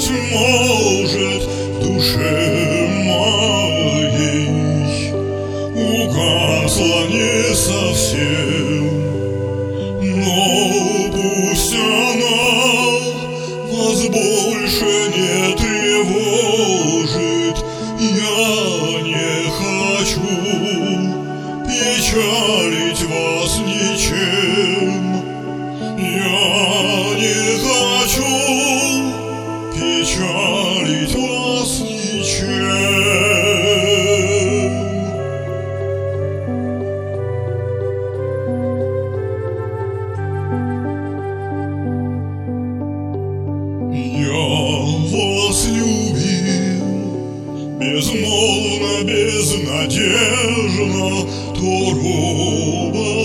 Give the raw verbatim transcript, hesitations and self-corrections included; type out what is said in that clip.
быть может, в душе моей угасла не совсем, но пусть она вас больше не тревожит. Я не хочу печалить вас ничем. Я не хочу печалить вас ничем. Я вас любил безмолвно, безнадежно, то робот